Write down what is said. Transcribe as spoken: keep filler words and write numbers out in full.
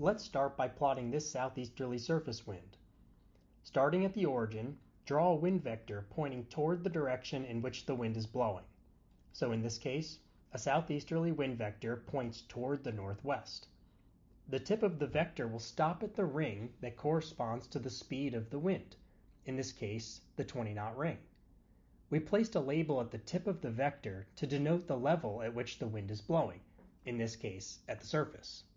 Let's start by plotting this southeasterly surface wind. Starting at the origin, draw a wind vector pointing toward the direction in which the wind is blowing. So in this case, a southeasterly wind vector points toward the northwest. The tip of the vector will stop at the ring that corresponds to the speed of the wind, in this case, the twenty knot ring. We placed a label at the tip of the vector to denote the level at which the wind is blowing, in this case, at the surface.